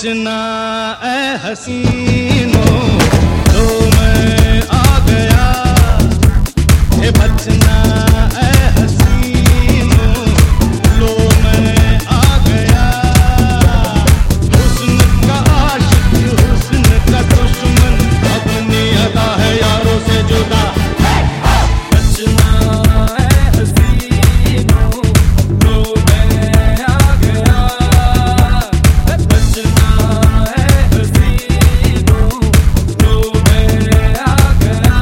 बचना ए हसीनों, तो मैं आ गया। हे बचना ए हसीनों, लो मैं आ गया। हुस्न का आशिक, हुस्न का दुश्मन, अपनी अदा है यारों से जुदा। बचना ए हसीनों, लो मैं आ गया। बचना ए हसीनों, लो मैं आ गया।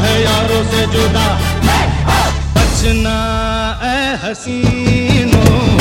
बचना ए हसीनों।